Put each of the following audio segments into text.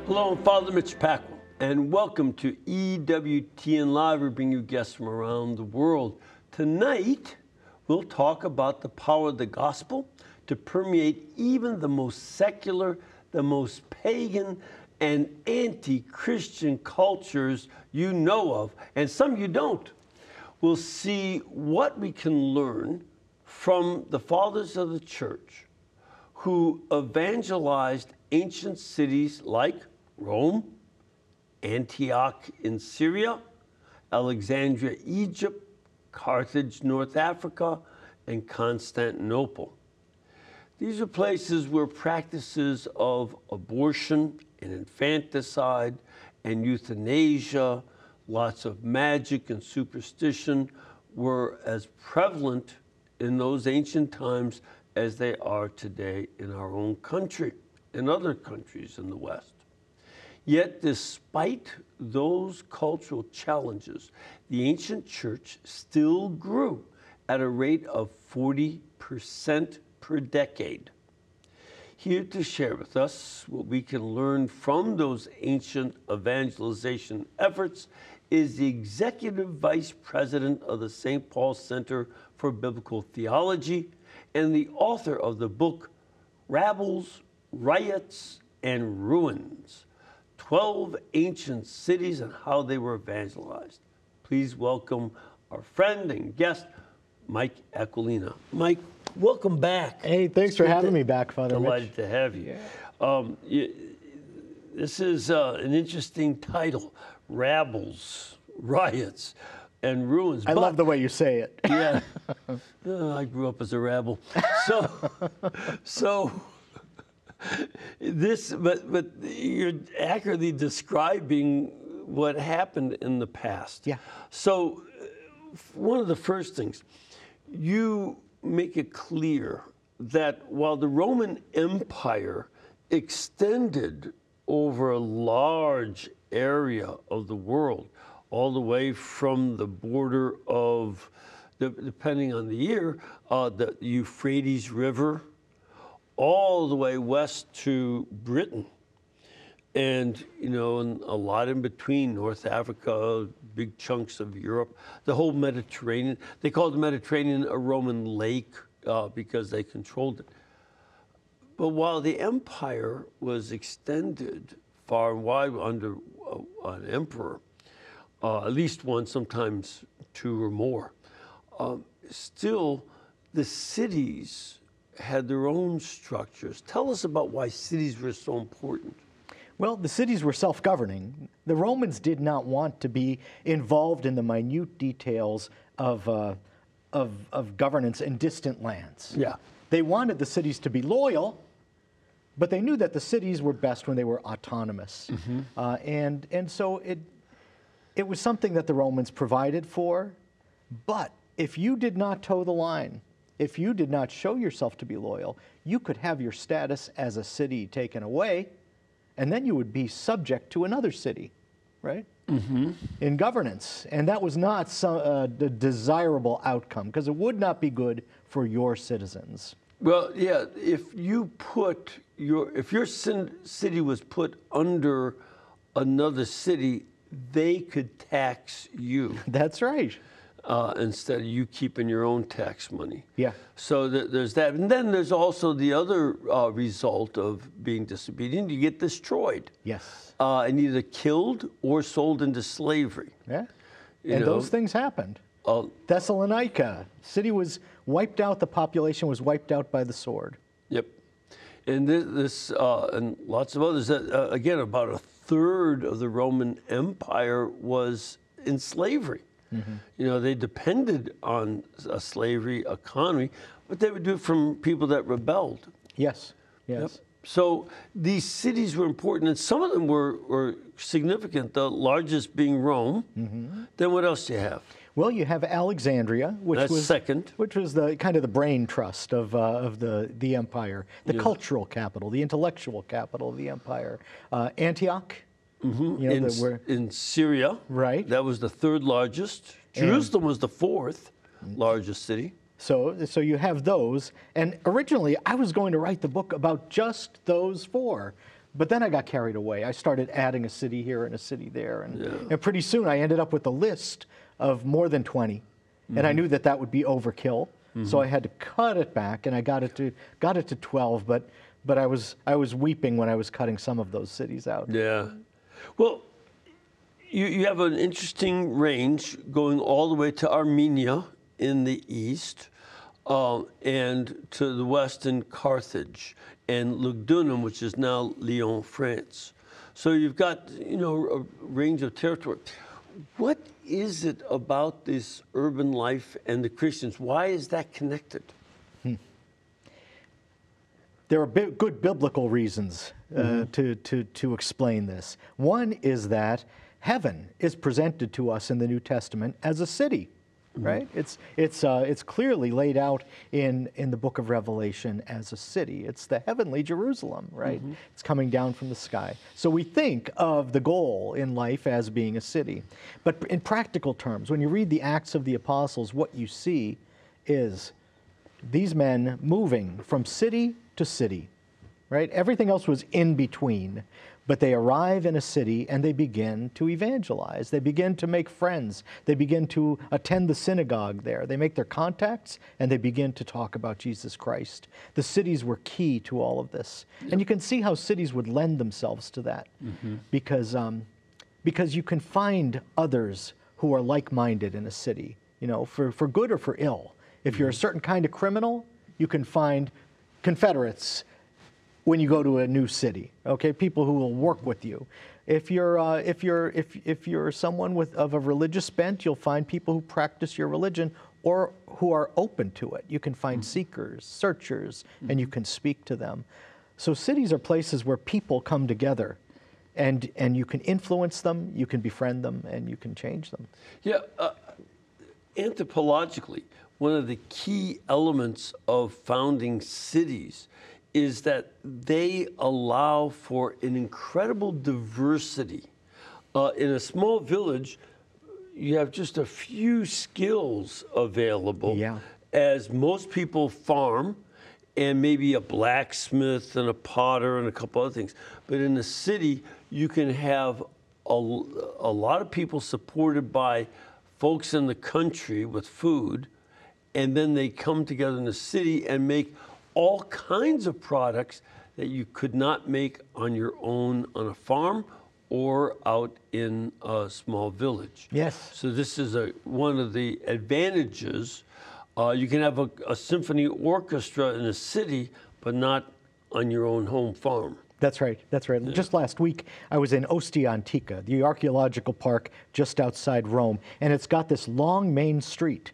Hello, I'm Father Mitch Packwell, and welcome to EWTN Live. We bring you guests from around the world. Tonight, we'll talk about the power of the gospel to permeate even the most secular, the most pagan, and anti-Christian cultures you know of, and some you don't. We'll see what we can learn from the fathers of the church who evangelized ancient cities like Rome, Antioch in Syria, Alexandria, Egypt, Carthage, North Africa, and Constantinople. These are places where practices of abortion and infanticide and euthanasia, lots of magic and superstition were as prevalent in those ancient times as they are today in our own country and other countries in the West. Yet, despite those cultural challenges, the ancient church still grew at a rate of 40% per decade. Here to share with us what we can learn from those ancient evangelization efforts is the Executive Vice President of the St. Paul Center for Biblical Theology and the author of the book, Rabbles, Riots, and Ruins, 12 Ancient Cities and How They Were Evangelized. Please welcome our friend and guest, Mike Aquilina. Mike, welcome back. Hey, thanks for having me back, Father Delighted Mitch. to have you. This is an interesting title, Rabbles, Riots, and Ruins. I love the way you say it. Yeah, I grew up as a rabble. So this, but you're accurately describing what happened in the past. Yeah. So one of the first things, you make it clear that while the Roman Empire extended over a large area of the world, all the way from the border of, depending on the year, the Euphrates River, all the way west to Britain. And, and a lot in between, North Africa, big chunks of Europe, the whole Mediterranean. They called the Mediterranean a Roman lake because they controlled it. But while the empire was extended far and wide under an emperor, at least one, sometimes two or more, still the cities had their own structures. Tell us about why cities were so important. Well, the cities were self-governing. The Romans did not want to be involved in the minute details of governance in distant lands. Yeah. They wanted the cities to be loyal, but they knew that the cities were best when they were autonomous. Mm-hmm. And so it was something that the Romans provided for, but if you did not toe the line, if you did not show yourself to be loyal, you could have your status as a city taken away, and then you would be subject to another city, right? Mm-hmm. In governance. And that was not the desirable outcome, because it would not be good for your citizens. Well, yeah, if your city was put under another city, they could tax you. That's right. Instead of you keeping your own tax money. Yeah. So there's that. And then there's also the other result of being disobedient. You get destroyed. Yes. And either killed or sold into slavery. Yeah. And those things happened. Thessalonica, city was wiped out. The population was wiped out by the sword. Yep. And this and lots of others. Again, about a third of the Roman Empire was in slavery. Mm-hmm. They depended on a slavery economy, but they would do it from people that rebelled. Yes, yes. Yep. So these cities were important, and some of them were significant, the largest being Rome. Mm-hmm. Then what else do you have? Well, you have Alexandria, which was the kind of the brain trust of the empire, the cultural capital, the intellectual capital of the empire. Antioch. Mm-hmm. In Syria, right? That was the third largest. Jerusalem was the fourth largest city. So you have those. And originally, I was going to write the book about just those four. But then I got carried away. I started adding a city here and a city there. And pretty soon I ended up with a list of more than 20. And I knew that that would be overkill. So I had to cut it back, and I got it to 12. But I was weeping when I was cutting some of those cities out. Yeah. Well, you have an interesting range going all the way to Armenia in the east, and to the west in Carthage and Lugdunum, which is now Lyon, France. So you've got, a range of territory. What is it about this urban life and the Christians? Why is that connected? There are good biblical reasons to explain this. One is that heaven is presented to us in the New Testament as a city, right? It's clearly laid out in the book of Revelation as a city. It's the heavenly Jerusalem, right? It's coming down from the sky. So we think of the goal in life as being a city. But in practical terms, when you read the Acts of the Apostles, what you see is these men moving from city to city, right? Everything else was in between. But they arrive in a city and they begin to evangelize. They begin to make friends. They begin to attend the synagogue there. They make their contacts and they begin to talk about Jesus Christ. The cities were key to all of this. And you can see how cities would lend themselves to that because you can find others who are like-minded in a city, for good or for ill. If you're a certain kind of criminal, you can find Confederates when you go to a new city, okay? People who will work with you. If you're someone of a religious bent, you'll find people who practice your religion or who are open to it. You can find seekers, searchers, and you can speak to them. So cities are places where people come together, and you can influence them, you can befriend them, and you can change them. Yeah, anthropologically, one of the key elements of founding cities is that they allow for an incredible diversity. In a small village, you have just a few skills available, as most people farm, and maybe a blacksmith and a potter and a couple other things. But in the city, you can have a lot of people supported by folks in the country with food, and then they come together in the city and make all kinds of products that you could not make on your own on a farm or out in a small village. Yes. So this is one of the advantages. You can have a symphony orchestra in a city, but not on your own home farm. That's right. That's right. Yeah. Just last week, I was in Ostia Antica, the archaeological park just outside Rome, and it's got this long main street.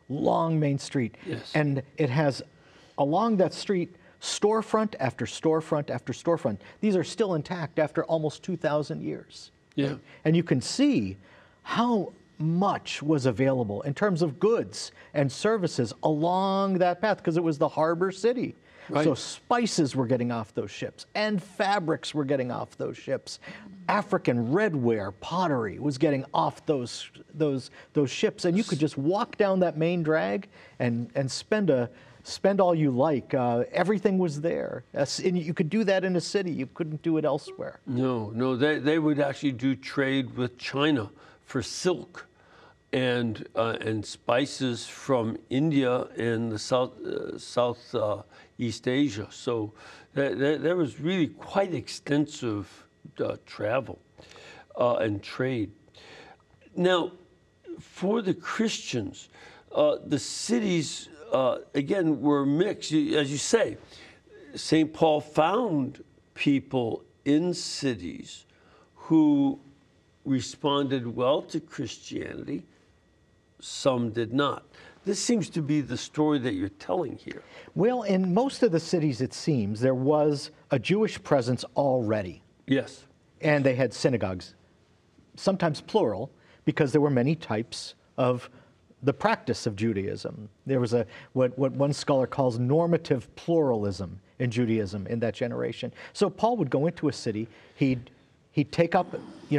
Yes. And it has, along that street, storefront after storefront after storefront. These are still intact after almost 2,000 years. Yeah. And you can see how much was available in terms of goods and services along that path, because it was the harbor city. Right. So spices were getting off those ships, and fabrics were getting off those ships. African redware, pottery was getting off those ships, and you could just walk down that main drag and spend all you like. Everything was there. And you could do that in a city. You couldn't do it elsewhere. No, they would actually do trade with China for silk and spices from India and the Southeast Asia. So there was really quite extensive travel and trade. Now, for the Christians, the cities, again, were mixed. As you say, St. Paul found people in cities who responded well to Christianity. Some did not. This seems to be the story that you're telling here. Well, in most of the cities, it seems, there was a Jewish presence already. Yes. And they had synagogues, sometimes plural, because there were many types of the practice of Judaism. There was what one scholar calls normative pluralism in Judaism in that generation. So Paul would go into a city, he'd take up,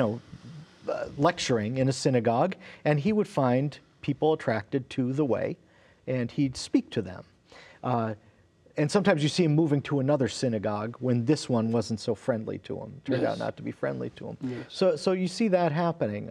lecturing in a synagogue, and he would find people attracted to the way, and he'd speak to them. and sometimes you see him moving to another synagogue when this one wasn't so friendly to him, turned Yes. out not to be friendly to him. Yes. So you see that happening.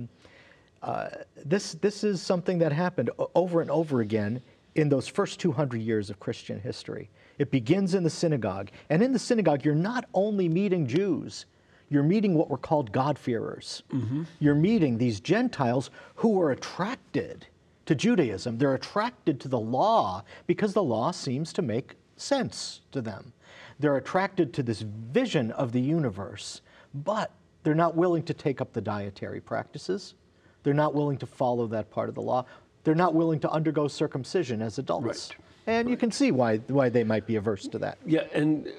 This is something that happened over and over again in those first 200 years of Christian history. It begins in the synagogue. And in the synagogue, you're not only meeting Jews, you're meeting what were called God-fearers. You're meeting these Gentiles who are attracted to Judaism. They're attracted to the law because the law seems to make sense to them. They're attracted to this vision of the universe, but they're not willing to take up the dietary practices. They're not willing to follow that part of the law. They're not willing to undergo circumcision as adults. Right. And you can see why they might be averse to that. Yeah, and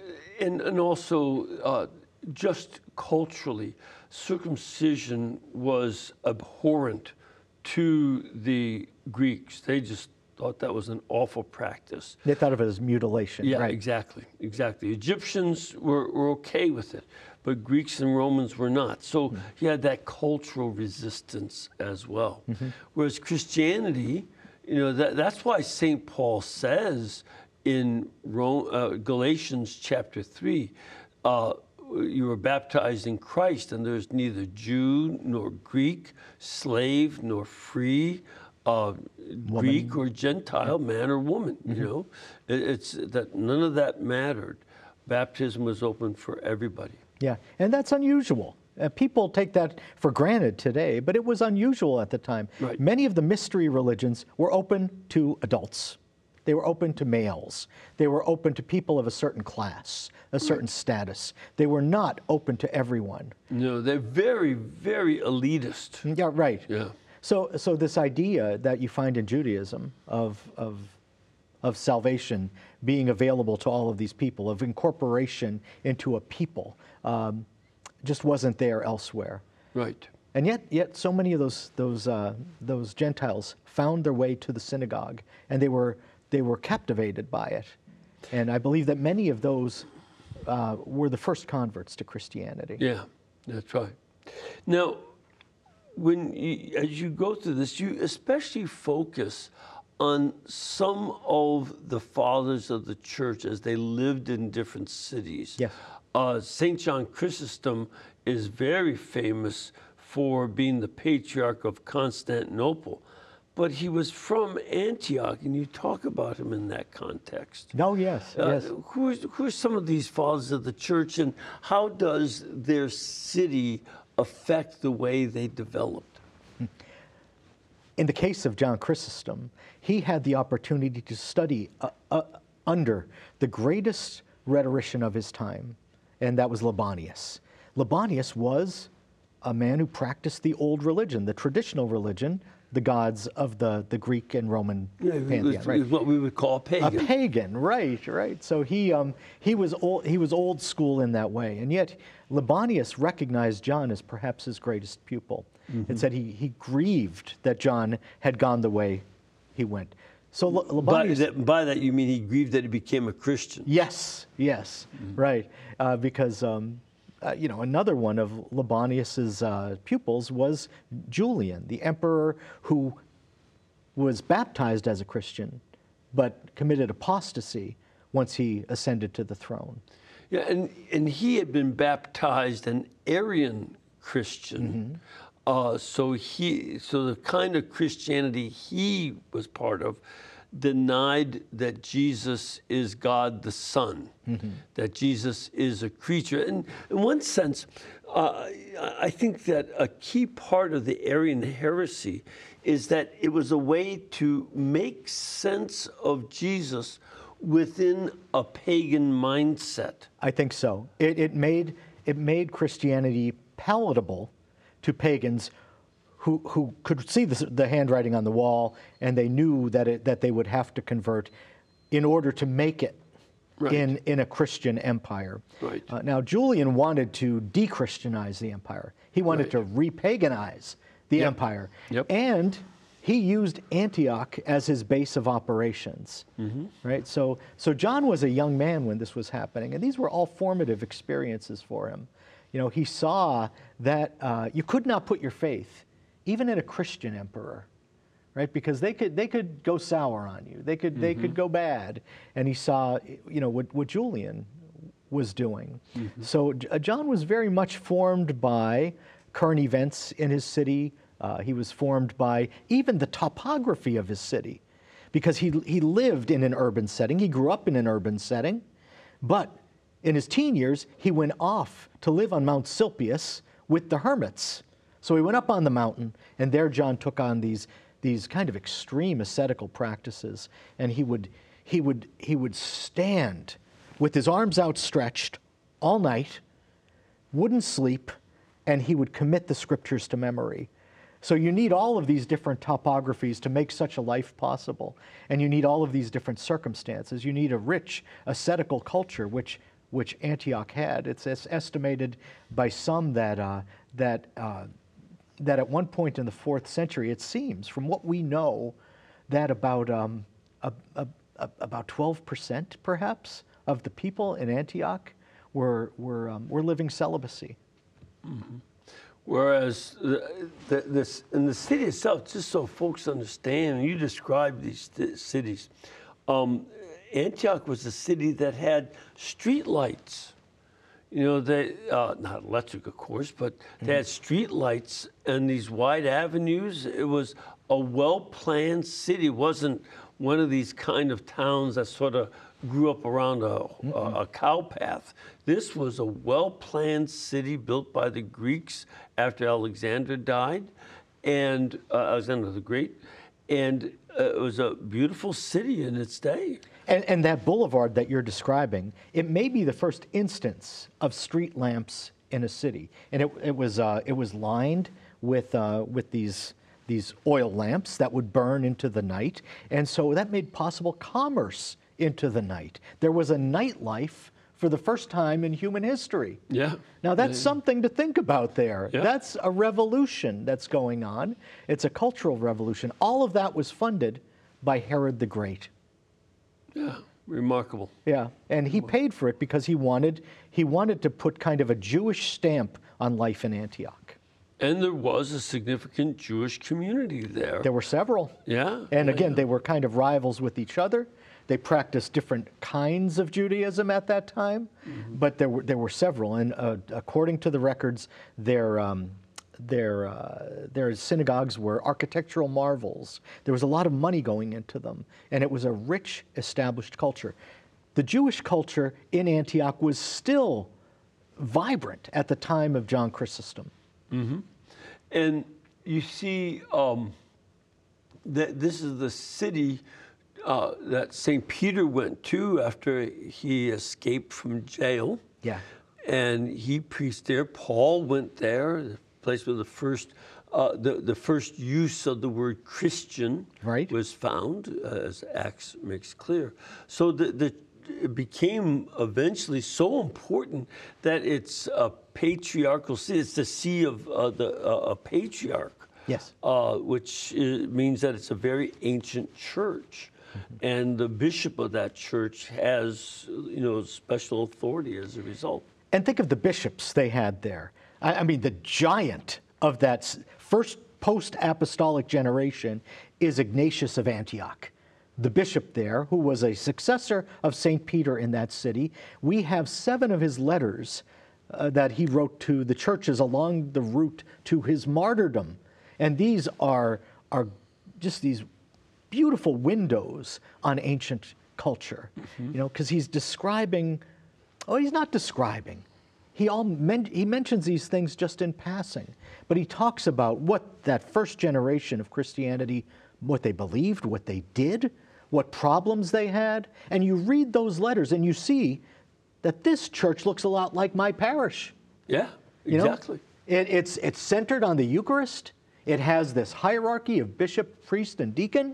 also just culturally, circumcision was abhorrent to the Greeks. They just thought that was an awful practice. They thought of it as mutilation. Yeah, right. exactly. Egyptians were okay with it, but Greeks and Romans were not. So you had that cultural resistance as well. Whereas Christianity, that's why St. Paul says in Galatians chapter 3, you were baptized in Christ, and there's neither Jew nor Greek, slave nor free, Greek or Gentile, man or woman. It's that none of that mattered. Baptism was open for everybody. Yeah, and that's unusual. People take that for granted today, but it was unusual at the time. Right. Many of the mystery religions were open to adults. They were open to males. They were open to people of a certain class, a certain status. They were not open to everyone. No, they're very, very elitist. Yeah, right. Yeah. So this idea that you find in Judaism of salvation being available to all of these people, of incorporation into a people, just wasn't there elsewhere. Right. And yet, so many of those Gentiles found their way to the synagogue, and they were captivated by it. And I believe that many of those were the first converts to Christianity. Yeah, that's right. Now, as you go through this, you especially focus on some of the fathers of the church as they lived in different cities. Yes. St. John Chrysostom is very famous for being the patriarch of Constantinople, but he was from Antioch, and you talk about him in that context. Oh, yes, yes. Who are some of these fathers of the church, and how does their city affect the way they developed? In the case of John Chrysostom, he had the opportunity to study under the greatest rhetorician of his time, and that was Libanius. Libanius was a man who practiced the old religion, the traditional religion, the gods of the Greek and Roman pantheon. Right? What we would call a pagan. A pagan, right. So he was old school in that way, and yet Libanius recognized John as perhaps his greatest pupil, and said he grieved that John had gone the way he went. So Libanius, By that you mean he grieved that he became a Christian. yes, right, because another one of Libanius's pupils was Julian, the emperor who was baptized as a Christian, but committed apostasy once he ascended to the throne. Yeah, and he had been baptized an Arian Christian. So the kind of Christianity he was part of denied that Jesus is God the Son, that Jesus is a creature. And in one sense, I think that a key part of the Arian heresy is that it was a way to make sense of Jesus within a pagan mindset. I think so. It made Christianity palatable to pagans who could see the handwriting on the wall, and they knew that they would have to convert in order to make it Right. in a Christian empire. Right. Now, Julian wanted to de-Christianize the empire. He wanted Right. to re-paganize the Yep. empire. Yep. And he used Antioch as his base of operations. Right? So John was a young man when this was happening, and these were all formative experiences for him. He saw that you could not put your faith even in a Christian emperor. right? Because they could go sour on you. They could go bad. And he saw, what Julian was doing. So John was very much formed by current events in his city. He was formed by even the topography of his city, because he lived in an urban setting. He grew up in an urban setting, but in his teen years, he went off to live on Mount Silpius with the hermits. So he went up on the mountain, and there John took on these kind of extreme ascetical practices, and he would stand with his arms outstretched all night, wouldn't sleep, and he would commit the scriptures to memory. So you need all of these different topographies to make such a life possible, and you need all of these different circumstances. You need a rich ascetical culture, which Antioch had. It's estimated by some that at one point in the 4th century, it seems, from what we know, that about 12% perhaps of the people in Antioch were living celibacy. Mm-hmm. Whereas this in the city itself, just so folks understand, and you describe these cities, Antioch was a city that had street lights. They not electric, of course, but they had street lights and these wide avenues. It was a well-planned city. It wasn't one of these kind of towns that sort of grew up around a cow path. This was a well-planned city built by the Greeks after Alexander died, and Alexander the Great, and it was a beautiful city in its day. And that boulevard that you're describing, it may be the first instance of street lamps in a city, and it was lined with these oil lamps that would burn into the night, and so that made possible commerce into the night. There was a nightlife for the first time in human history. Yeah. Now that's something to think about there. Yeah. That's a revolution that's going on. It's a cultural revolution. All of that was funded by Herod the Great. Yeah, remarkable. Yeah, and he paid for it because he wanted to put kind of a Jewish stamp on life in Antioch. And there was a significant Jewish community there. There were several. Yeah. And again, yeah. they were kind of rivals with each other. They practiced different kinds of Judaism at that time, but there were several. And according to the records, their synagogues were architectural marvels. There was a lot of money going into them, and it was a rich, established culture. The Jewish culture in Antioch was still vibrant at the time of John Chrysostom. Mm-hmm. And you see, that this is the city that St. Peter went to after he escaped from jail. Yeah. And he preached there. Paul went there, the place where the first use of the word Christian was found, as Acts makes clear. So it became eventually so important that it's a patriarchal city. It's the see of a patriarch. Yes. Which means that it's a very ancient church. And the bishop of that church has, special authority as a result. And think of the bishops they had there. I mean, the giant of that first post-apostolic generation is Ignatius of Antioch, the bishop there, who was a successor of St. Peter in that city. We have 7 of his letters that he wrote to the churches along the route to his martyrdom. And these are just these beautiful windows on ancient culture, because he's describing, he's not describing. He mentions these things just in passing, but he talks about what that first generation of Christianity, what they believed, what they did, what problems they had, and you read those letters and you see that this church looks a lot like my parish. Yeah, exactly. It's centered on the Eucharist. It has this hierarchy of bishop, priest, and deacon.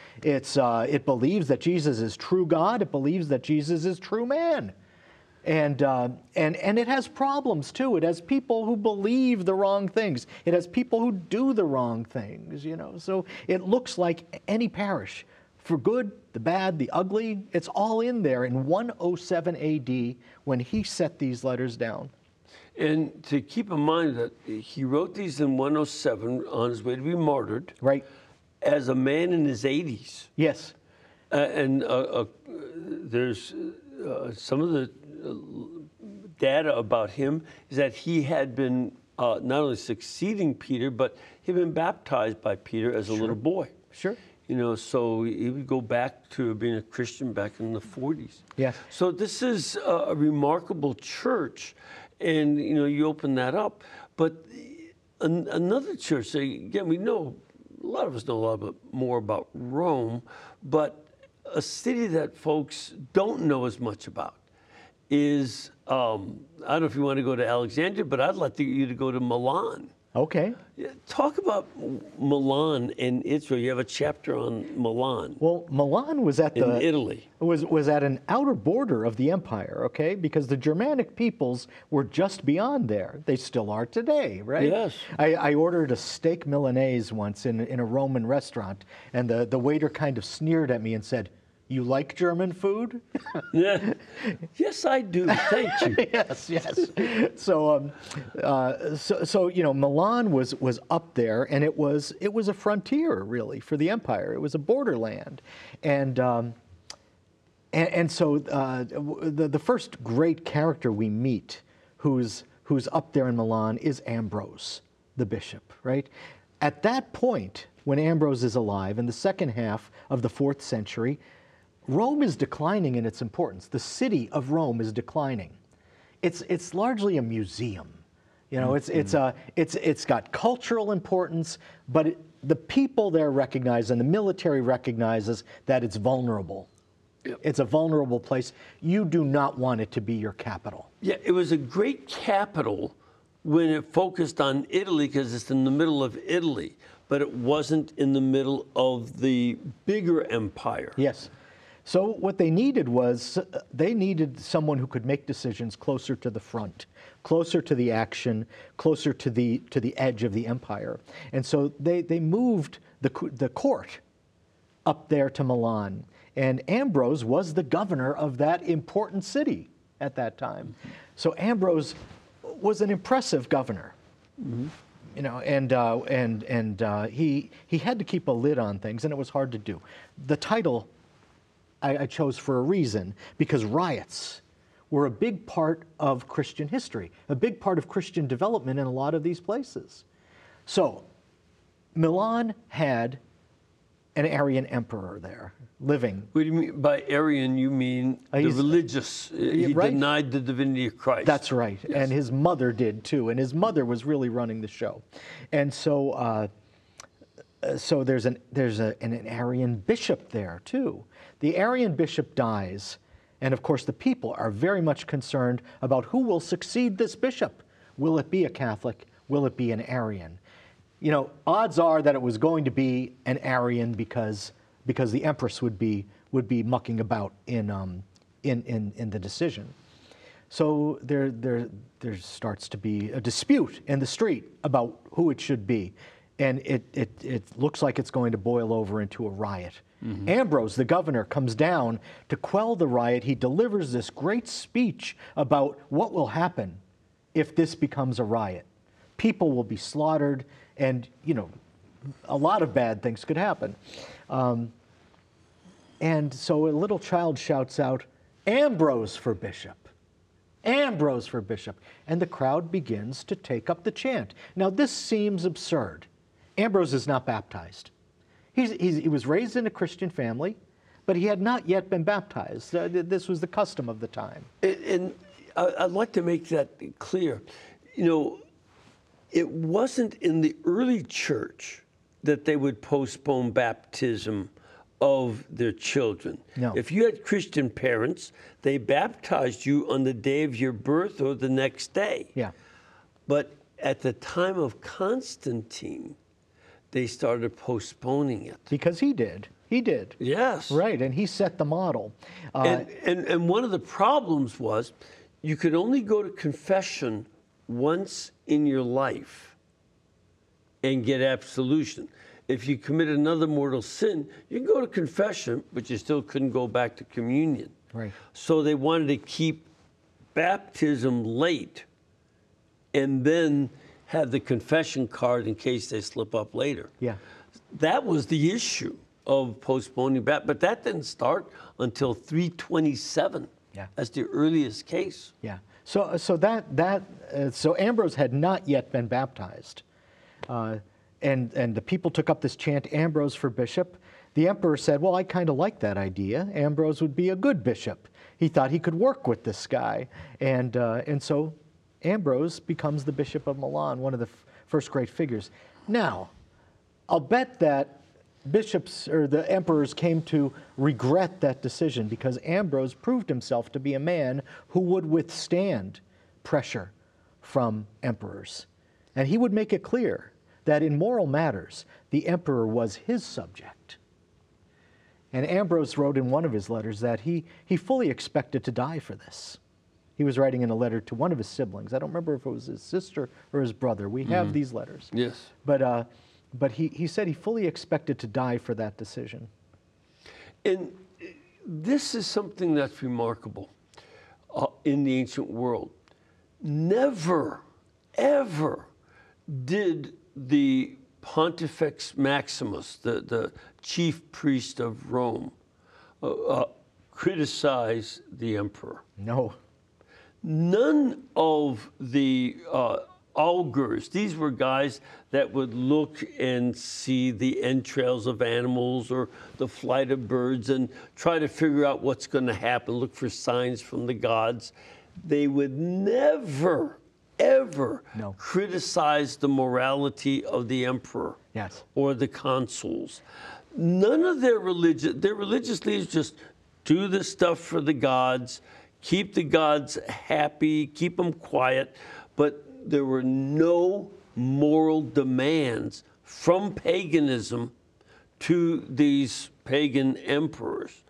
It believes that Jesus is true God. It believes that Jesus is true man. And it has problems too. It has people who believe the wrong things. It has people who do the wrong things, So it looks like any parish. For good, the bad, the ugly, it's all in there in 107 AD when he set these letters down. And to keep in mind that he wrote these in 107 on his way to be martyred. Right. as a man in his 80s. Yes. And there's some of the data about him is that he had been not only succeeding Peter, but he'd been baptized by Peter as a little boy. Sure. You know, so he would go back to being a Christian back in the 40s. Yes. So this is a remarkable church, and you know, you open that up. But another church, again, we know, a lot of us know a lot more about Rome, but a city that folks don't know as much about is, I don't know if you want to go to Alexandria, but I'd like you to go to Milan. Okay. Yeah, talk about Milan and Israel. You have a chapter on Milan. Well, Milan was at in Italy. Was at an outer border of the empire, okay? Because the Germanic peoples were just beyond there. They still are today, right? Yes. I ordered a steak Milanese once in a Roman restaurant, and the waiter kind of sneered at me and said, "You like German food?" Yeah. Yes, I do. Thank you. Yes, yes. So, you know, Milan was up there, and it was a frontier really for the empire. It was a borderland, and so the first great character we meet, who's up there in Milan, is Ambrose, the bishop, right? At that point, when Ambrose is alive, in the second half of the 4th century, Rome is declining in its importance. The city of Rome is declining. It's largely a museum. You know, it's got cultural importance, but the people there recognize, and the military recognizes, that it's vulnerable. Yep. It's a vulnerable place. You do not want it to be your capital. Yeah, it was a great capital when it focused on Italy because it's in the middle of Italy, but it wasn't in the middle of the bigger empire. Yes. So what they needed was, they needed someone who could make decisions closer to the front, closer to the action, closer to the edge of the empire. And so they moved the court up there to Milan. And Ambrose was the governor of that important city at that time. So Ambrose was an impressive governor. Mm-hmm. You know, and he had to keep a lid on things, and it was hard to do. The title I chose for a reason, because riots were a big part of Christian history, a big part of Christian development in a lot of these places. So Milan had an Arian emperor there living. What do you mean by Arian? You mean the religious? He right. denied the divinity of Christ. That's right. Yes. And his mother did too. And his mother was really running the show. And so so there's an Arian bishop there too. The Arian bishop dies, and of course the people are very much concerned about who will succeed this bishop. Will it be a Catholic? Will it be an Arian? You know, odds are that it was going to be an Arian because the empress would be mucking about in the decision. So there starts to be a dispute in the street about who it should be. And it looks like it's going to boil over into a riot. Mm-hmm. Ambrose, the governor, comes down to quell the riot. He delivers this great speech about what will happen if this becomes a riot. People will be slaughtered, and, you know, a lot of bad things could happen. And so a little child shouts out, "Ambrose for bishop! Ambrose for bishop!" And the crowd begins to take up the chant. Now, this seems absurd. Ambrose is not baptized. He was raised in a Christian family, but he had not yet been baptized. This was the custom of the time. And I'd like to make that clear. You know, it wasn't in the early church that they would postpone baptism of their children. No. If you had Christian parents, they baptized you on the day of your birth or the next day. Yeah. But at the time of Constantine, they started postponing it. Because he did. He did. Yes. Right, and he set the model. And one of the problems was you could only go to confession once in your life and get absolution. If you committed another mortal sin, you can go to confession, but you still couldn't go back to communion. Right. So they wanted to keep baptism late and then have the confession card in case they slip up later. Yeah. that was the issue of postponing baptism. But that didn't start until 327 Yeah. as the earliest case. Yeah. So Ambrose had not yet been baptized, and the people took up this chant, Ambrose for bishop. The emperor said, "Well, I kind of like that idea. Ambrose would be a good bishop." He thought he could work with this guy, and so Ambrose becomes the bishop of Milan, one of the first great figures. Now, I'll bet that bishops or the emperors came to regret that decision because Ambrose proved himself to be a man who would withstand pressure from emperors. And he would make it clear that in moral matters, the emperor was his subject. And Ambrose wrote in one of his letters that he fully expected to die for this. He was writing in a letter to one of his siblings. I don't remember if it was his sister or his brother. We have these letters. Yes. But he said he fully expected to die for that decision. And this is something that's remarkable in the ancient world. Never, ever did the Pontifex Maximus, the chief priest of Rome, criticize the emperor. No. None of the augurs, these were guys that would look and see the entrails of animals or the flight of birds and try to figure out what's going to happen, look for signs from the gods. They would never, ever No. criticize the morality of the emperor Yes. or the consuls. None of their religious leaders just do this stuff for the gods, keep the gods happy, keep them quiet, but there were no moral demands from paganism to these pagan emperors,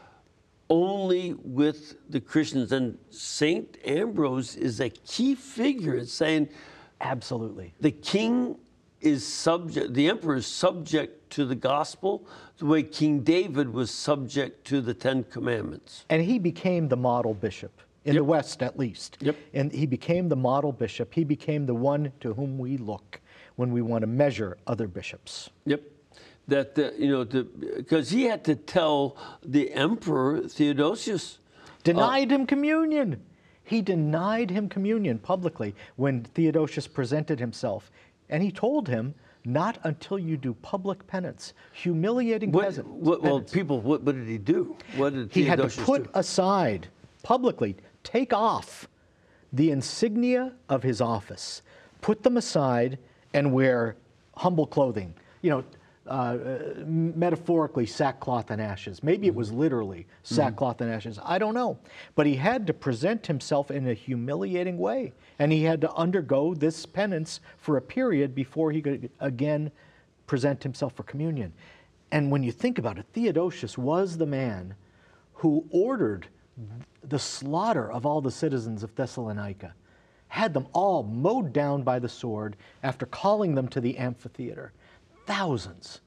only with the Christians. And St. Ambrose is a key figure in saying Absolutely. the king is subject, the emperor is subject to the gospel the way King David was subject to the Ten Commandments. And he became the model bishop, in the West at least. Yep. And he became the model bishop. He became the one to whom we look when we want to measure other bishops. Yep. That, because he had to tell the emperor, Theodosius, Denied him communion. He denied him communion publicly when Theodosius presented himself. And he told him, not until you do public penance, humiliating well, penance. people, what did he do? What did He had to Theodosius put do? aside, publicly, take off the insignia of his office, put them aside, and wear humble clothing. Metaphorically, sackcloth and ashes. Maybe it was literally sackcloth and ashes. I don't know. But he had to present himself in a humiliating way. And he had to undergo this penance for a period before he could again present himself for communion. And when you think about it, Theodosius was the man who ordered the slaughter of all the citizens of Thessalonica, had them all mowed down by the sword after calling them to the amphitheater. Thousands.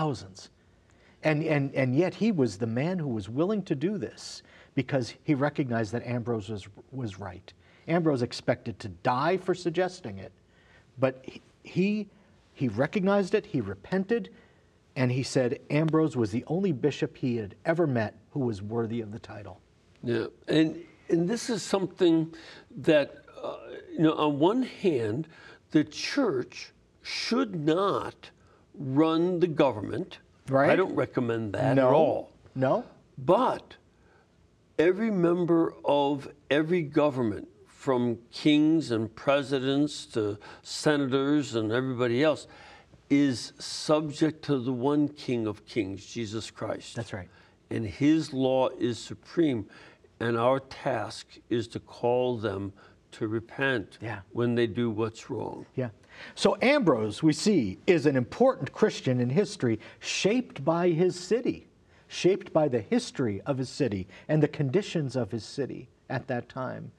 And yet he was the man who was willing to do this because he recognized that Ambrose was right. Ambrose expected to die for suggesting it, but he recognized it, he repented, and he said Ambrose was the only bishop he had ever met who was worthy of the title. Yeah, and this is something that, on one hand, the church should not run the government. Right. I don't recommend that No. at all. No? But every member of every government, from kings and presidents to senators and everybody else, is subject to the one King of Kings, Jesus Christ. That's right. And his law is supreme. And our task is to call them to repent when they do what's wrong. Yeah. So Ambrose, we see, is an important Christian in history, shaped by his city, shaped by the history of his city and the conditions of his city at that time.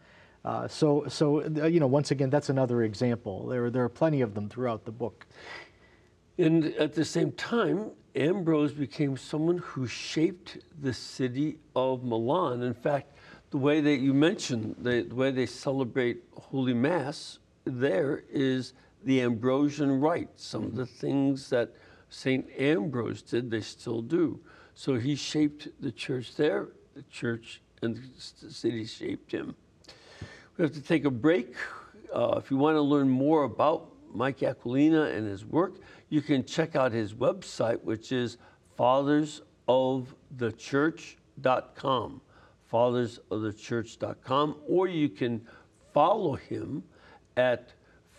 Once again, that's another example. There are plenty of them throughout the book. And at the same time, Ambrose became someone who shaped the city of Milan. In fact, the way that you mentioned, the way they celebrate Holy Mass there is the Ambrosian rite, some of the things that St. Ambrose did, they still do. So he shaped the church there, the church and the city shaped him. We have to take a break. If you want to learn more about Mike Aquilina and his work, you can check out his website, which is fathersofthechurch.com, fathersofthechurch.com, or you can follow him at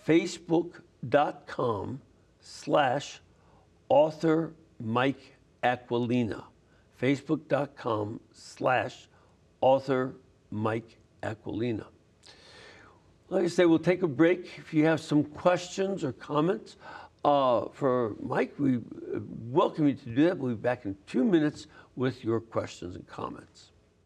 facebook.com/author Mike Aquilina, facebook.com/author Mike Aquilina. Like I say, we'll take a break. If you have some questions or comments for Mike, we welcome you to do that. We'll be back in 2 minutes with your questions and comments.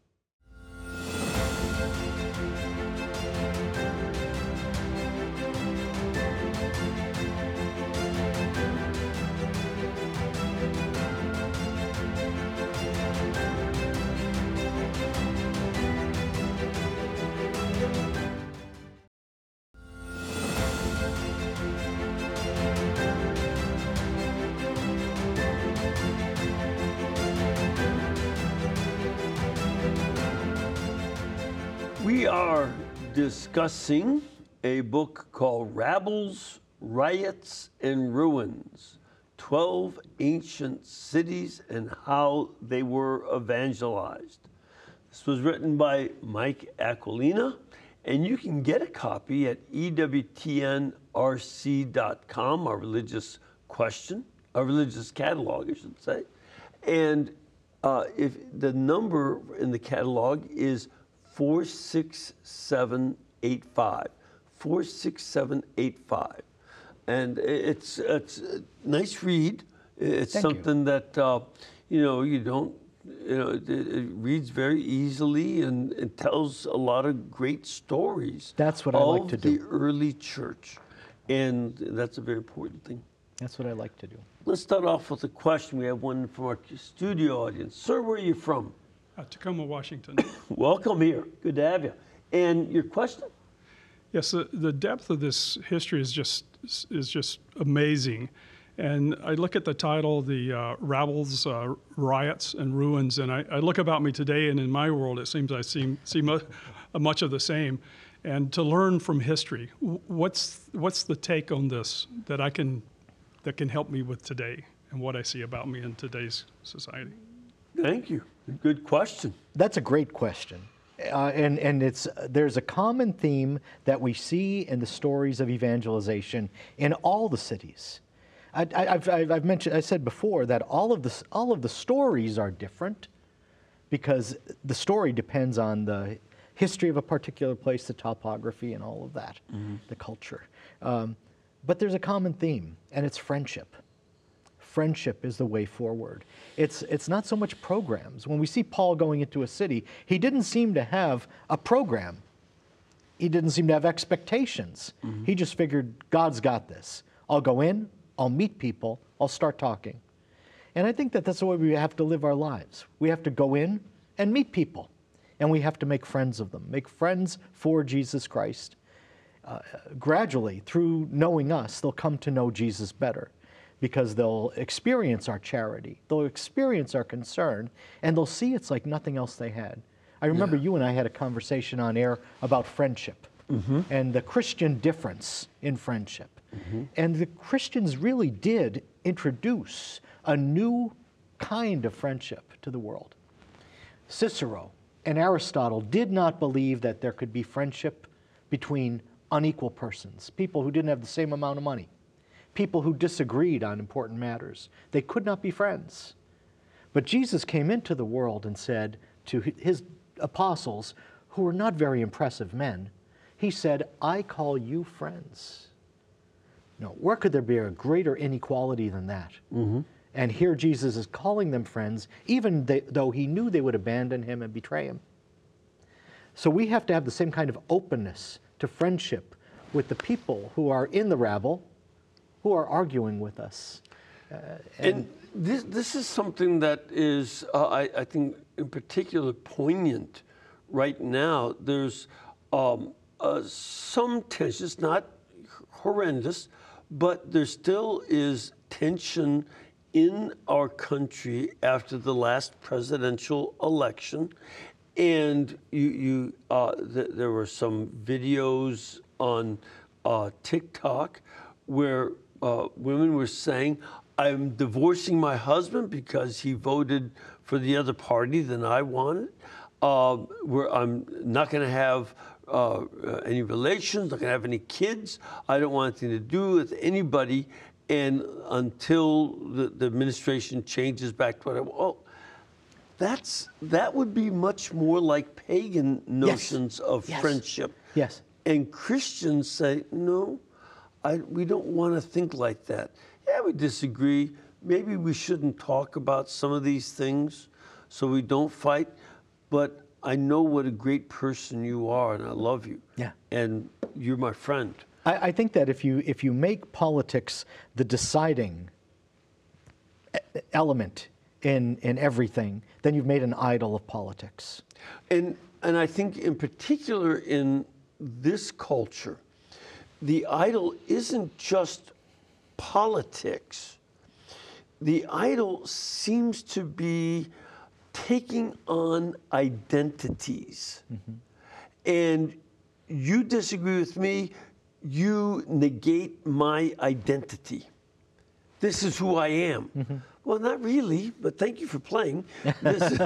We are discussing a book called Rabbles, Riots, and Ruins, 12 Ancient Cities and How They Were Evangelized. This was written by Mike Aquilina, and you can get a copy at EWTNRC.com, our religious catalog, I should say. And if the number in the catalog is 46785, 46785, and it's a nice read. It's Thank something that you don't, it reads very easily and it tells a lot of great stories. That's what I like to do. Of the early church, and that's a very important thing. That's what I like to do. Let's start off with a question. We have one from our studio audience. Sir, where are you from? Tacoma, Washington. Welcome here. Good to have you. And your question? Yes, the depth of this history is just amazing. And I look at the title, the Rabbles, Riots, and Ruins, and I look about me today, and in my world, it seems I see much of the same. And to learn from history, what's the take on this that can help me with today and what I see about me in today's society? Thank you. Good question. That's a great question. And there's a common theme that we see in the stories of evangelization in all the cities. I've mentioned, I said before that all of the stories are different because the story depends on the history of a particular place, the topography, and all of that, the culture. But there's a common theme, and it's friendship. Friendship is the way forward. It's not so much programs. When we see Paul going into a city, he didn't seem to have a program. He didn't seem to have expectations. He just figured, God's got this. I'll go in, I'll meet people, I'll start talking. And I think that that's the way we have to live our lives. We have to go in and meet people, and we have to make friends of them, make friends for Jesus Christ. Gradually, through knowing us, they'll come to know Jesus better, because they'll experience our charity, they'll experience our concern, and they'll see it's like nothing else they had. I remember you and I had a conversation on air about friendship and the Christian difference in friendship. And the Christians really did introduce a new kind of friendship to the world. Cicero and Aristotle did not believe that there could be friendship between unequal persons, people who didn't have the same amount of money, people who disagreed on important matters. They could not be friends. But Jesus came into the world and said to his apostles, who were not very impressive men, he said, I call you friends. No, where could there be a greater inequality than that? And here Jesus is calling them friends, even though he knew they would abandon him and betray him. So we have to have the same kind of openness to friendship with the people who are in the rabble, who are arguing with us. And this is something that is, I think, in particular poignant right now. There's some tension, it's not horrendous, but there still is tension in our country after the last presidential election, and there were some videos on TikTok where women were saying, "I'm divorcing my husband because he voted for the other party than I wanted. Where I'm not going to have any relations, not going to have any kids. I don't want anything to do with anybody, and until the administration changes back to what I want." Oh, that would be much more like pagan notions of Yes. friendship. Yes. And Christians say, no, we don't want to think like that. Yeah, we disagree. Maybe we shouldn't talk about some of these things so we don't fight. But I know what a great person you are, and I love you. Yeah. And you're my friend. I think that if you make politics the deciding element in everything, then you've made an idol of politics. And I think in particular in this culture, the idol isn't just politics. The idol seems to be taking on identities. And you disagree with me, you negate my identity. This is who I am. Well, not really, but thank you for playing. This,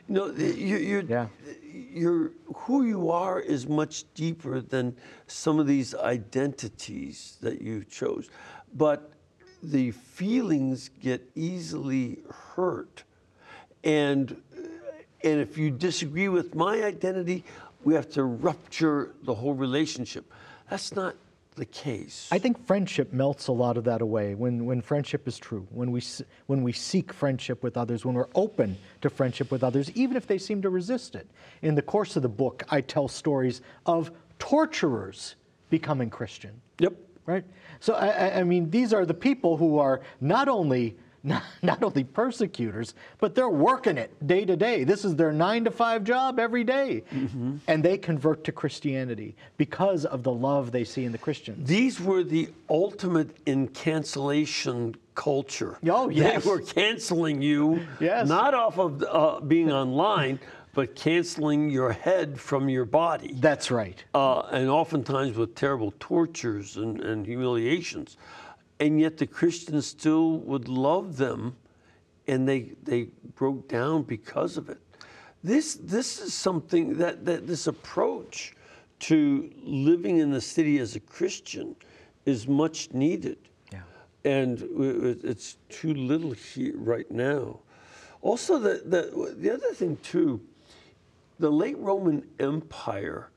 Yeah. who you are is much deeper than some of these identities that you chose. But the feelings get easily hurt. And if you disagree with my identity, we have to rupture the whole relationship. That's not the case. I think friendship melts a lot of that away when friendship is true, when we seek friendship with others, when we're open to friendship with others, even if they seem to resist it. In the course of the book, I tell stories of torturers becoming Christian. Yep. Right? So, I mean, these are the people who are not only persecutors, but they're working it day to day. This is their 9-to-5 job every day. And they convert to Christianity because of the love they see in the Christians. These were the ultimate in cancellation culture. Oh, yes. They were canceling you, Yes. not off of being online, but canceling your head from your body. That's right. And oftentimes with terrible tortures and humiliations. And yet the Christians still would love them, and they broke down because of it. This is something that this approach to living in the city as a Christian is much needed. Yeah. And it's too little here right now. Also, the other thing too, the late Roman Empire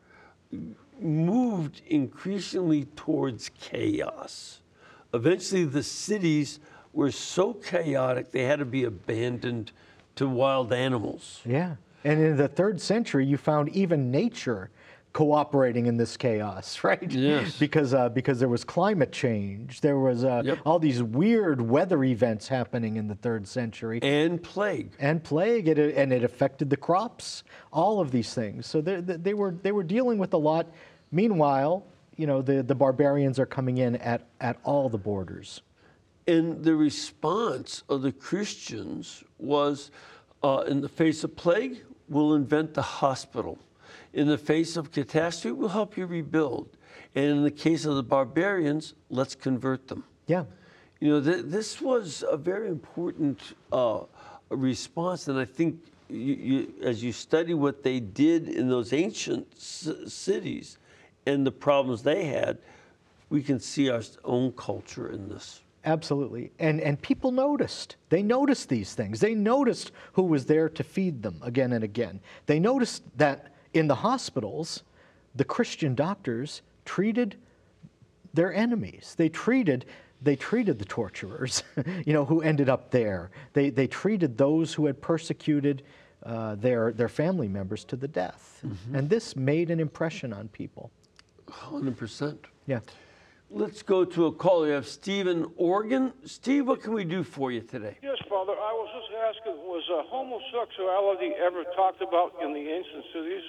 moved increasingly towards chaos. Eventually, the cities were so chaotic they had to be abandoned to wild animals. Yeah. And in the 3rd century, you found even nature cooperating in this chaos, right? Yes. Because there was climate change. There was Yep. all these weird weather events happening in the 3rd century. And plague. And plague, and it affected the crops, all of these things. So they were dealing with a lot. Meanwhile, the barbarians are coming in at all the borders. And the response of the Christians was, in the face of plague, we'll invent the hospital. In the face of catastrophe, we'll help you rebuild. And in the case of the barbarians, let's convert them. Yeah. This was a very important response, and I think as you study what they did in those ancient cities and the problems they had, we can see our own culture in this. Absolutely. And people noticed. They noticed these things. They noticed who was there to feed them again and again. They noticed that in the hospitals, the Christian doctors treated their enemies. They treated the torturers, who ended up there. They treated those who had persecuted their family members to the death. And this made an impression on people. 100%. Yeah. Let's go to a call. We have Steve in Oregon. Steve, what can we do for you today? Yes, Father. I was just asking, was homosexuality ever talked about in the ancient cities?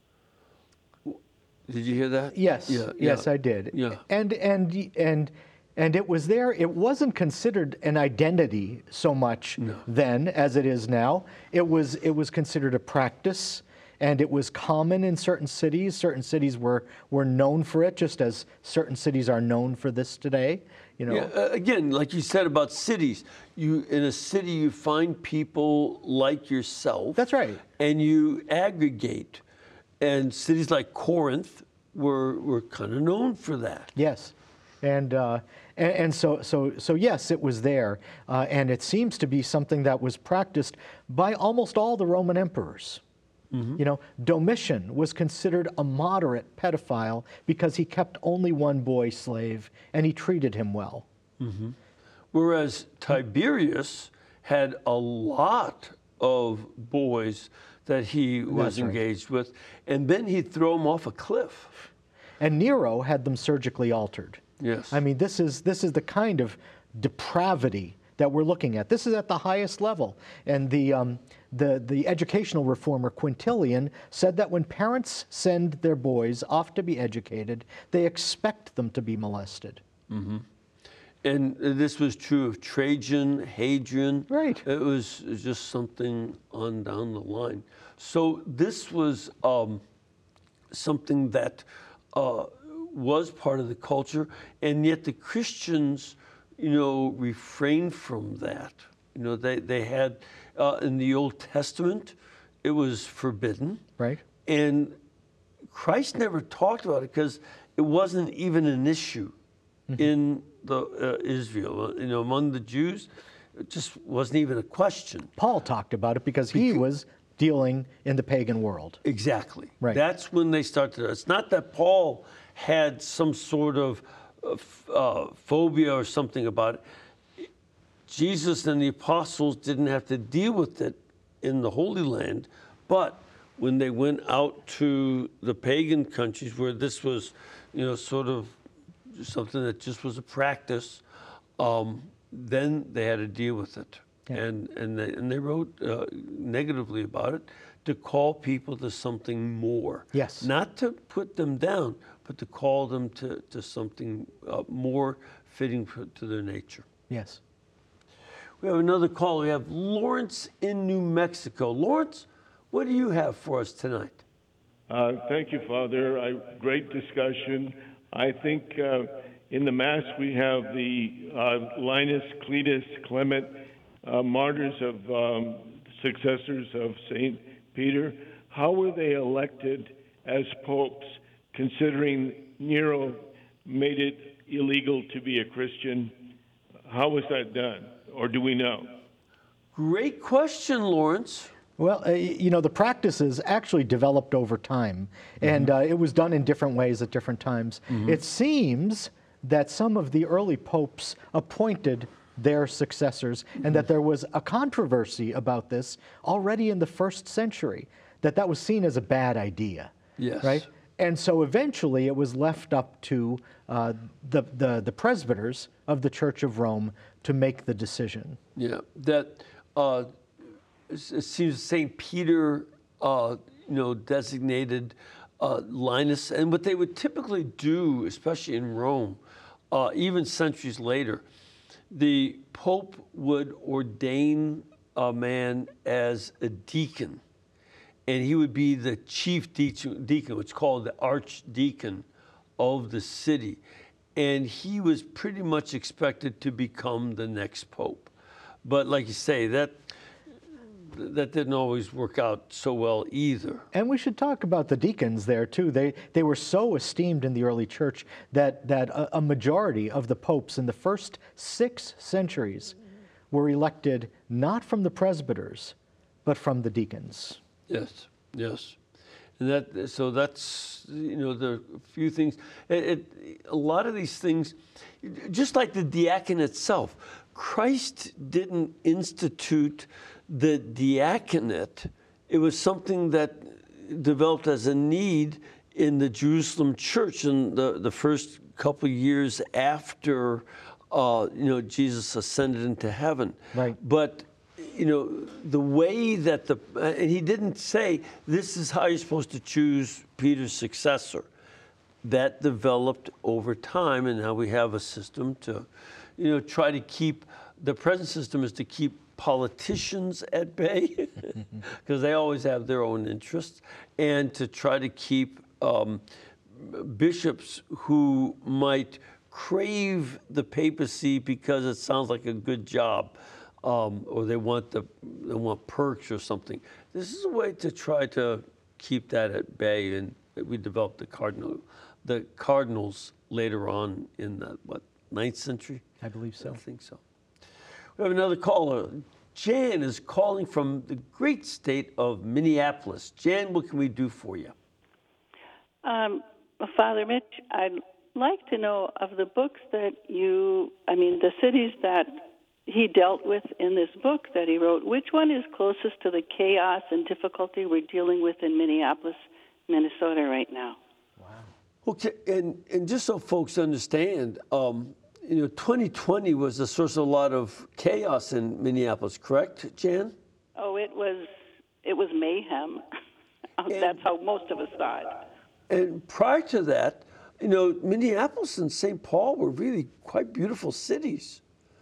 Did you hear that? Yes. Yeah, Yes, yeah. I did. Yeah. And And it was there, it wasn't considered an identity so much then as it is now. It was considered a practice, and it was common in certain cities. Certain cities were known for it, just as certain cities are known for this today. You know, Yeah, again, like you said about cities, in a city you find people like yourself. That's right. And you aggregate. And cities like Corinth were kind of known for that. yes. And so yes, it was there, and it seems to be something that was practiced by almost all the Roman emperors. You know, Domitian was considered a moderate pedophile because he kept only one boy slave and he treated him well. Whereas Tiberius had a lot of boys that he was That's right. engaged with, and then he'd throw them off a cliff. And Nero had them surgically altered. Yes. I mean, this is the kind of depravity that we're looking at. This is at the highest level. And the educational reformer Quintilian said that when parents send their boys off to be educated, they expect them to be molested. And this was true of Trajan, Hadrian. Right. It was just something on down the line. So this was something that was part of the culture, and yet the Christians, refrained from that. They had in the Old Testament, it was forbidden. Right. And Christ never talked about it because it wasn't even an issue in the Israel. Among the Jews, it just wasn't even a question. Paul talked about it because he was dealing in the pagan world. Exactly. Right. That's when they started. It's not that Paul had some sort of phobia or something about it. Jesus and the apostles didn't have to deal with it in the Holy Land, but when they went out to the pagan countries where this was, sort of something that just was a practice, then they had to deal with it. Yeah. And they wrote negatively about it to call people to something more. Yes. Not to put them down, but to call them to something more fitting to their nature. Yes. We have another call. We have Lawrence in New Mexico. Lawrence, what do you have for us tonight? Thank you, Father. Great discussion. I think in the Mass we have the Linus, Cletus, Clement, martyrs of successors of St. Peter. How were they elected as popes, considering Nero made it illegal to be a Christian? How was that done, or do we know? Great question, Lawrence. Well, the practices actually developed over time, and it was done in different ways at different times. It seems that some of the early popes appointed their successors, and that there was a controversy about this already in the 1st century, that was seen as a bad idea. Yes. Right? And so eventually it was left up to the presbyters of the Church of Rome to make the decision. Yeah, that it seems St. Peter, designated Linus, and what they would typically do, especially in Rome, even centuries later, the Pope would ordain a man as a deacon, and he would be the chief deacon, what's called the archdeacon of the city, and he was pretty much expected to become the next pope. But like you say, that didn't always work out so well either. And we should talk about the deacons there too. They were so esteemed in the early church that a majority of the popes in the first 6 centuries were elected not from the presbyters, but from the deacons. Yes, yes. And that's there are a few things. A lot of these things, just like the diaconate itself, Christ didn't institute the diaconate. It was something that developed as a need in the Jerusalem church in the first couple of years after Jesus ascended into heaven. Right. But the way that and he didn't say this is how you're supposed to choose Peter's successor. that developed over time, and now we have a system to, try to keep, the present system is to keep politicians at bay, because they always have their own interests, and to try to keep bishops who might crave the papacy because it sounds like a good job, or they want perks or something. This is a way to try to keep that at bay, and we developed the cardinals later on in the 9th century. I believe so. I think so. We have another caller. Jan is calling from the great state of Minneapolis. Jan, what can we do for you? Father Mitch, I'd like to know of the books that the cities that he dealt with in this book that he wrote, which one is closest to the chaos and difficulty we're dealing with in Minneapolis, Minnesota right now? Okay, and just so folks understand, 2020 was a source of a lot of chaos in Minneapolis, correct, Jan? Oh, it was mayhem. That's how most of us saw it. And prior to that, Minneapolis and St. Paul were really quite beautiful cities.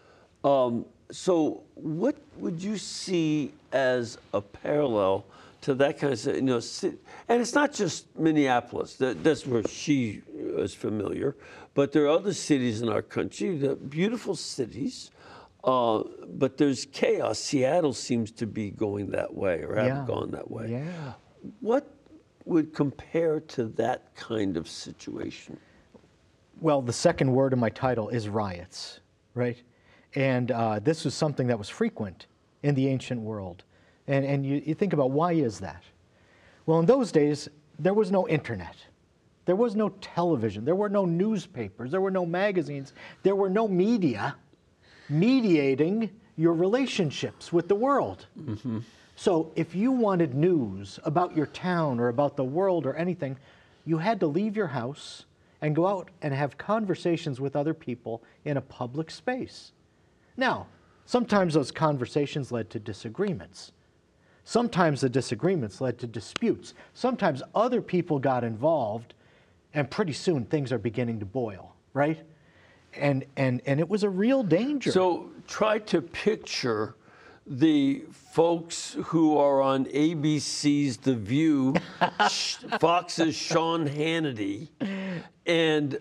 So what would you see as a parallel to that kind of, and it's not just Minneapolis, that's where she is familiar, but there are other cities in our country, the beautiful cities, but there's chaos. Seattle seems to be going that way, or have gone that way. Yeah. What would compare to that kind of situation? Well, the second word in my title is riots, right? And this was something that was frequent in the ancient world. And you think about, why is that? Well, in those days, there was no internet. There was no television. There were no newspapers. There were no magazines. There were no media mediating your relationships with the world. Mm-hmm. So if you wanted news about your town or about the world or anything, you had to leave your house and go out and have conversations with other people in a public space. Now, sometimes those conversations led to disagreements. Sometimes the disagreements led to disputes. Sometimes other people got involved, and pretty soon things are beginning to boil, right? And it was a real danger. So try to picture the folks who are on ABC's The View, Fox's Sean Hannity, and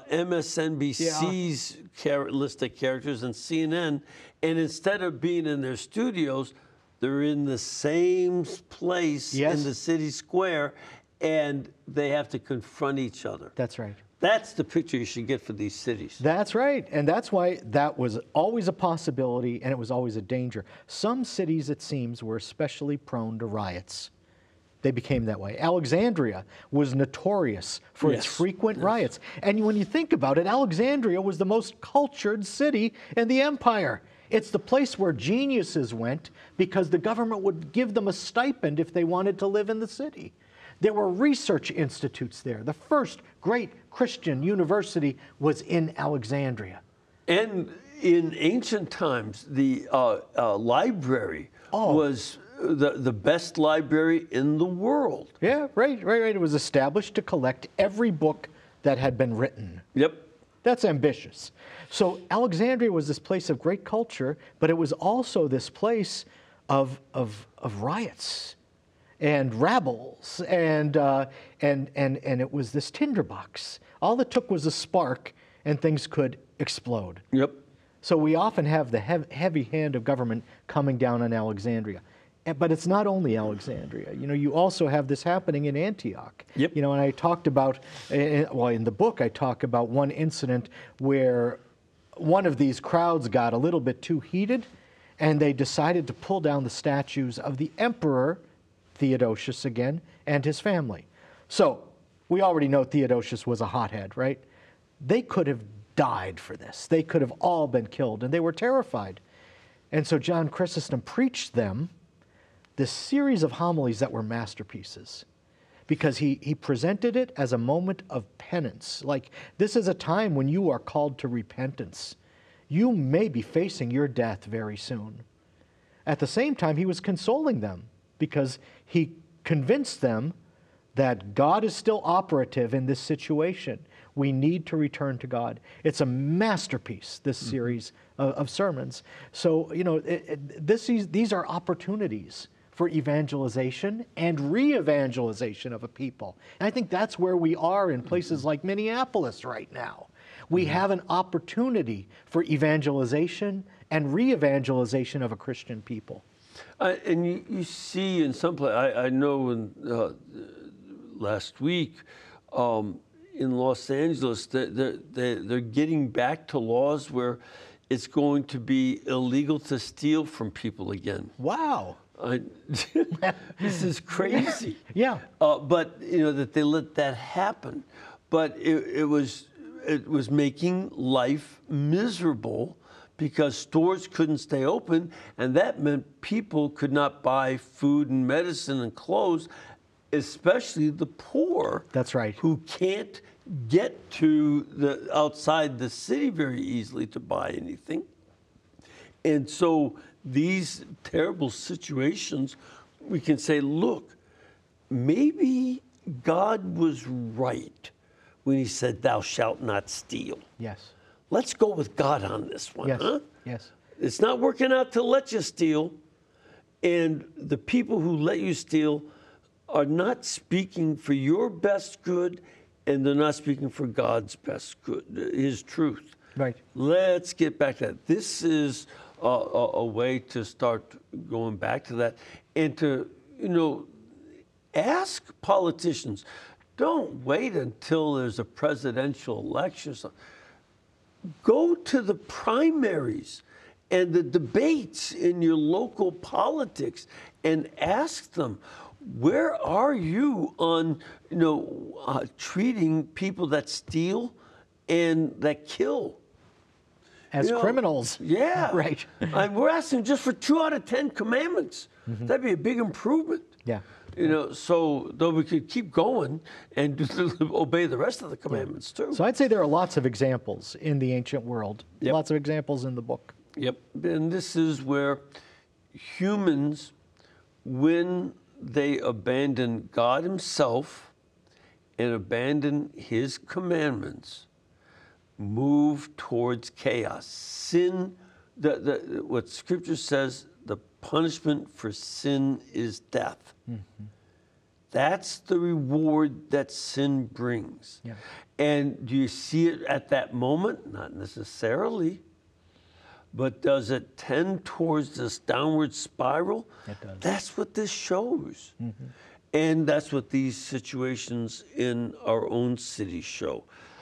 MSNBC's list of characters, and CNN, and instead of being in their studios, they're in the same place in the city square, and they have to confront each other. That's right. That's the picture you should get for these cities. That's right. And that's why that was always a possibility, and it was always a danger. Some cities, it seems, were especially prone to riots. They became that way. Alexandria was notorious for its frequent riots. And when you think about it, Alexandria was the most cultured city in the empire. It's the place where geniuses went because the government would give them a stipend if they wanted to live in the city. There were research institutes there. The first great Christian university was in Alexandria. And in ancient times, the library was the best library in the world. Yeah, right. It was established to collect every book that had been written. Yep. That's ambitious. So Alexandria was this place of great culture, but it was also this place of riots and rabbles, and it was this tinderbox. All it took was a spark, and things could explode. Yep. So we often have the heavy hand of government coming down on Alexandria. But it's not only Alexandria. You also have this happening in Antioch. Yep. And I talked about, in the book, I talk about one incident where one of these crowds got a little bit too heated, and they decided to pull down the statues of the emperor, Theodosius again, and his family. So we already know Theodosius was a hothead, right? They could have died for this. They could have all been killed, and they were terrified. And so John Chrysostom preached them this series of homilies that were masterpieces, because he presented it as a moment of penance. Like, this is a time when you are called to repentance. You may be facing your death very soon. At the same time, he was consoling them, because he convinced them that God is still operative in this situation. We need to return to God. It's a masterpiece, this series of sermons. So, you know, these are opportunities for evangelization and re-evangelization of a people. And I think that's where we are in places like Minneapolis right now. We have an opportunity for evangelization and re-evangelization of a Christian people. And you see in some place, I know last week in Los Angeles, they're getting back to laws where it's going to be illegal to steal from people again. Wow. This is crazy. Yeah. But you know that they let that happen, but it was making life miserable because stores couldn't stay open, and that meant people could not buy food and medicine and clothes, especially the poor. That's right. Who can't get to the outside the city very easily to buy anything. And so these terrible situations, we can say, look, maybe God was right when he said, "Thou shalt not steal." Yes. Let's go with God on this one, Yes. huh? Yes. It's not working out to let you steal, and the people who let you steal are not speaking for your best good, and they're not speaking for God's best good, his truth. Right. Let's get back to that. This is a way to start going back to that and to, you know, ask politicians. Don't wait until there's a presidential election. Go to the primaries and the debates in your local politics and ask them, where are you on, you know, treating people that steal and that kill As you know, criminals. Yeah. Right. And we're asking just for 2 out of 10 commandments. That'd be a big improvement. Yeah. You know, so though we could keep going and obey the rest of the commandments too. So I'd say there are lots of examples in the ancient world. Yep. Lots of examples in the book. Yep. And this is where humans, when they abandon God himself and abandon his commandments, move towards chaos. Sin, what Scripture says, the punishment for sin is death. That's the reward that sin brings. Yeah. And do you see it at that moment? Not necessarily. But does it tend towards this downward spiral? It does. That's what this shows. And that's what these situations in our own city show.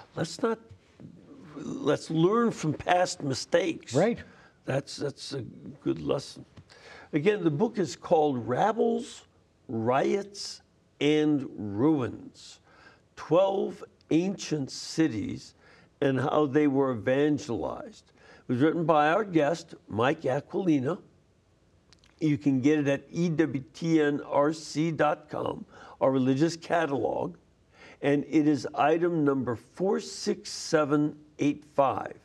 Let's learn from past mistakes. Right. That's a good lesson. Again, the book is called Rabbles, Riots, and Ruins, 12 Ancient Cities and How They Were Evangelized. It was written by our guest, Mike Aquilina. You can get it at EWTNRC.com, our religious catalog, and it is item number 46785.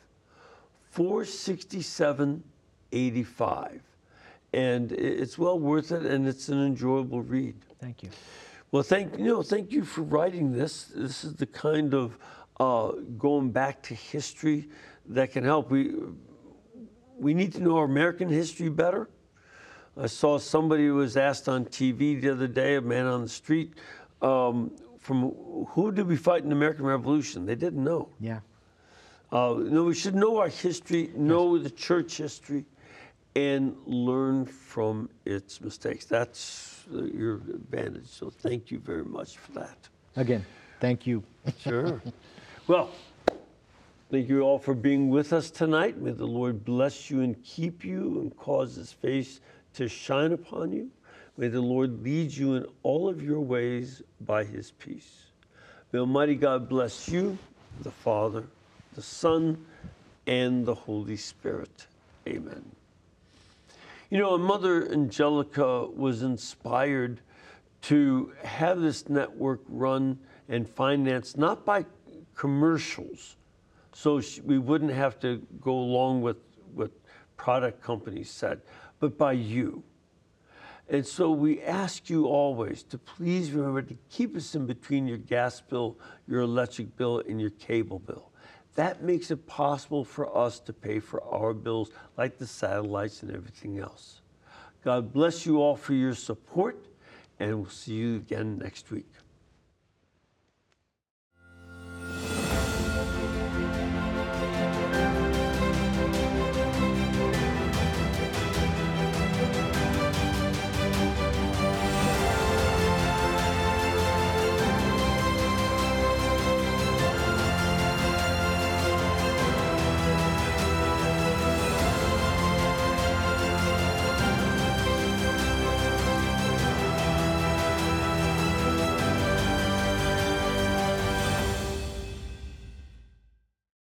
46785. And it's well worth it, and it's an enjoyable read. Thank you. Well, thank you for writing this. This is the kind of going back to history that can help. We need to know our American history better. I saw somebody who was asked on TV the other day, a man on the street, from who did we fight in the American Revolution? They didn't know. Yeah. We should know our history, know the church history, and learn from its mistakes. That's your advantage. So thank you very much for that. Again, thank you. Sure. Well, thank you all for being with us tonight. May the Lord bless you and keep you and cause his face to shine upon you. May the Lord lead you in all of your ways by his peace. May Almighty God bless you, the Father, the Son, and the Holy Spirit. Amen. You know, Mother Angelica was inspired to have this network run and financed not by commercials, so we wouldn't have to go along with what product companies said, but by you. And so we ask you always to please remember to keep us in between your gas bill, your electric bill, and your cable bill. That makes it possible for us to pay for our bills like the satellites and everything else. God bless you all for your support, and we'll see you again next week.